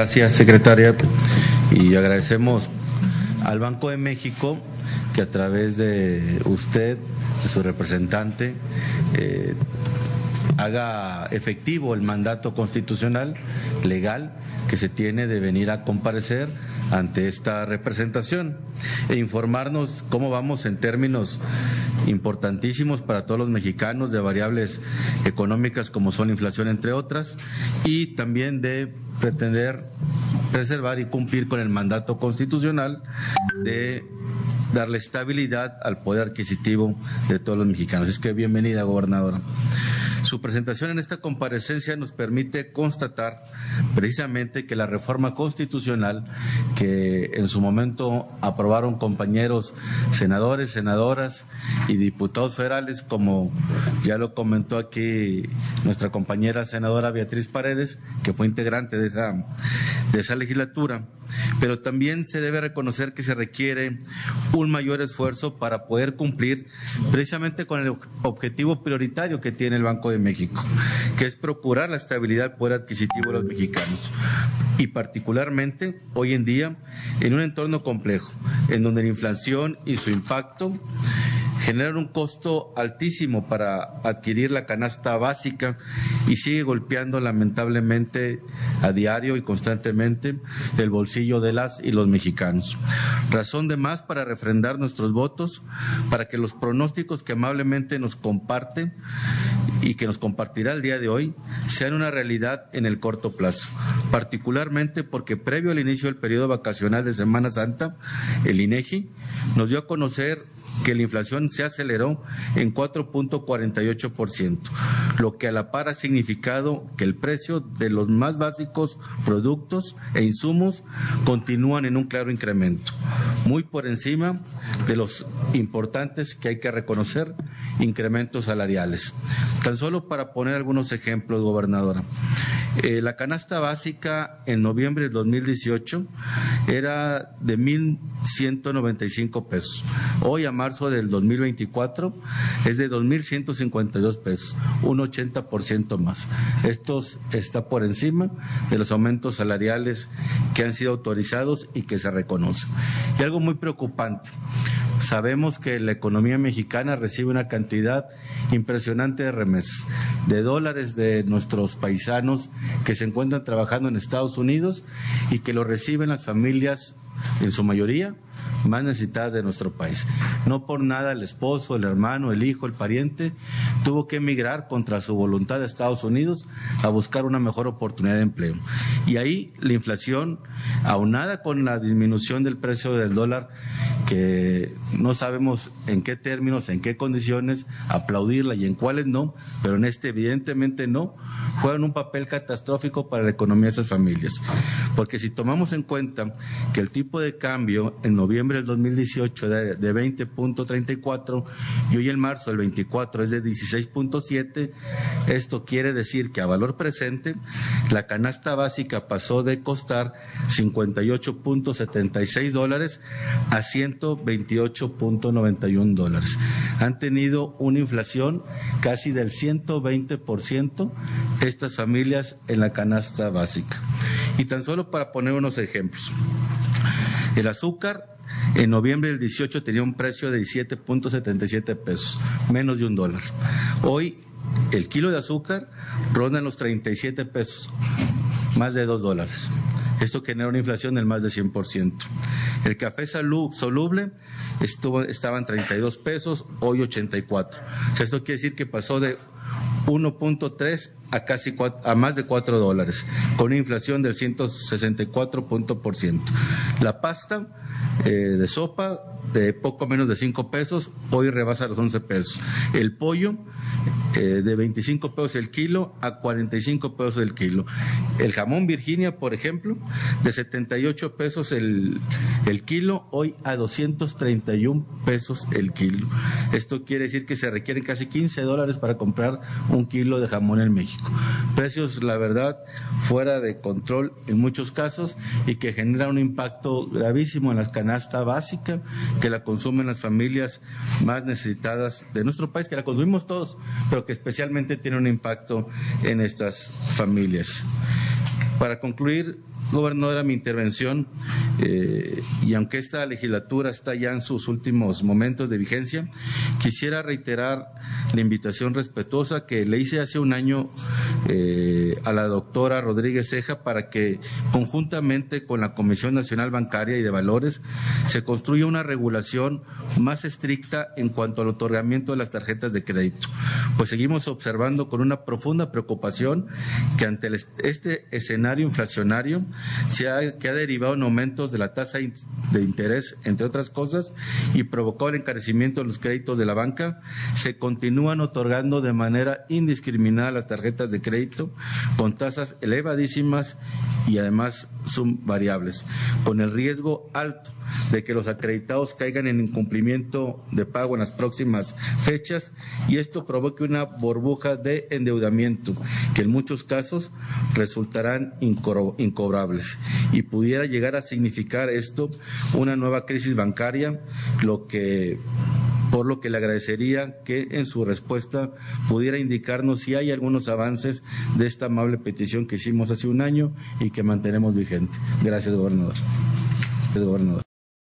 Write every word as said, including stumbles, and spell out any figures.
Gracias, secretaria, y agradecemos al Banco de México que a través de usted, de su representante, eh, haga efectivo el mandato constitucional, legal, que se tiene de venir a comparecer ante esta representación e informarnos cómo vamos en términos importantísimos para todos los mexicanos de variables económicas como son la inflación, entre otras, y también de pretender preservar y cumplir con el mandato constitucional de darle estabilidad al poder adquisitivo de todos los mexicanos. Es que bienvenida, gobernadora. Su presentación en esta comparecencia nos permite constatar precisamente que la reforma constitucional que en su momento aprobaron compañeros senadores, senadoras y diputados federales, como ya lo comentó aquí nuestra compañera senadora Beatriz Paredes, que fue integrante de esa, de esa legislatura, pero también se debe reconocer que se requiere un mayor esfuerzo para poder cumplir precisamente con el objetivo prioritario que tiene el Banco de México, que es procurar la estabilidad del poder adquisitivo de los mexicanos, y particularmente hoy en día en un entorno complejo, en donde la inflación y su impacto generan un costo altísimo para adquirir la canasta básica y sigue golpeando lamentablemente a diario y constantemente el bolsillo de las y los mexicanos. Razón de más para refrendar nuestros votos, para que los pronósticos que amablemente nos comparten y que nos compartirá el día de hoy sean una realidad en el corto plazo, particularmente porque previo al inicio del periodo vacacional de Semana Santa, el INEGI nos dio a conocer que la inflación se aceleró en cuatro punto cuarenta y ocho por ciento, lo que a la par ha significado que el precio de los más básicos productos e insumos continúan en un claro incremento, muy por encima de los importantes, que hay que reconocer, incrementos salariales. Tan solo para poner algunos ejemplos, gobernadora. Eh, la canasta básica en noviembre de dos mil dieciocho era de mil ciento noventa y cinco pesos. Hoy, a marzo del dos mil veinticuatro, es de dos mil ciento cincuenta y dos pesos, un ochenta por ciento más. Esto está por encima de los aumentos salariales que han sido autorizados y que se reconocen. Y algo muy preocupante. Sabemos que la economía mexicana recibe una cantidad impresionante de remesas, de dólares de nuestros paisanos que se encuentran trabajando en Estados Unidos y que lo reciben las familias, en su mayoría, más necesitadas de nuestro país. No por nada el esposo, el hermano, el hijo, el pariente tuvo que emigrar contra su voluntad a Estados Unidos a buscar una mejor oportunidad de empleo. Y ahí la inflación, aunada con la disminución del precio del dólar, que no sabemos en qué términos, en qué condiciones aplaudirla y en cuáles no, pero en este evidentemente no, juegan un papel catastrófico para la economía de esas familias. Porque si tomamos en cuenta que el tipo de cambio en noviembre del dos mil dieciocho de, de veinte punto treinta y cuatro y hoy en marzo del veinticuatro es de dieciséis punto siete, esto quiere decir que a valor presente la canasta básica pasó de costar cincuenta y ocho punto setenta y seis dólares a ciento veintiocho punto noventa y uno dólares. Han tenido una inflación casi del ciento veinte por ciento estas familias en la canasta básica. Y tan solo para poner unos ejemplos. El azúcar en noviembre del dieciocho tenía un precio de diecisiete punto setenta y siete pesos, menos de un dólar. Hoy el kilo de azúcar ronda en los treinta y siete pesos, más de dos dólares. Esto genera una inflación del más de cien por ciento. El café soluble estuvo, estaba en treinta y dos pesos, hoy ochenta y cuatro. O sea, esto quiere decir que pasó de uno punto tres a casi cuatro, a más de cuatro dólares, con una inflación del ciento sesenta y cuatro por ciento. La pasta eh, de sopa de poco menos de cinco pesos, hoy rebasa los once pesos. El pollo eh, de veinticinco pesos el kilo a cuarenta y cinco pesos el kilo. El jamón Virginia, por ejemplo, de setenta y ocho pesos el, el kilo, hoy a doscientos treinta y uno pesos el kilo. Esto quiere decir que se requieren casi quince dólares para comprar un kilo de jamón en México. Precios, la verdad, fuera de control en muchos casos y que generan un impacto gravísimo en la canasta básica, que la consumen las familias más necesitadas de nuestro país, que la consumimos todos, pero que especialmente tiene un impacto en estas familias. Para concluir, gobernadora, mi intervención, eh, y aunque esta legislatura está ya en sus últimos momentos de vigencia, quisiera reiterar la invitación respetuosa que le hice hace un año eh, a la doctora Rodríguez Ceja para que conjuntamente con la Comisión Nacional Bancaria y de Valores se construya una regulación más estricta en cuanto al otorgamiento de las tarjetas de crédito, pues seguimos observando con una profunda preocupación que ante el, este escenario inflacionario se ha, que ha derivado en aumentos de la tasa de interés, entre otras cosas, y provocado el encarecimiento de los créditos de la banca, se continúan otorgando de manera indiscriminada las tarjetas de crédito con tasas elevadísimas y además son variables, con el riesgo alto de que los acreditados caigan en incumplimiento de pago en las próximas fechas y esto provoque una burbuja de endeudamiento que en muchos casos resultarán inco- incobrables y pudiera llegar a significar esto una nueva crisis bancaria, lo que por lo que le agradecería que en su respuesta pudiera indicarnos si hay algunos avances de esta amable petición que hicimos hace un año y que mantenemos vigente. Gracias, gobernador. Gracias, gobernador.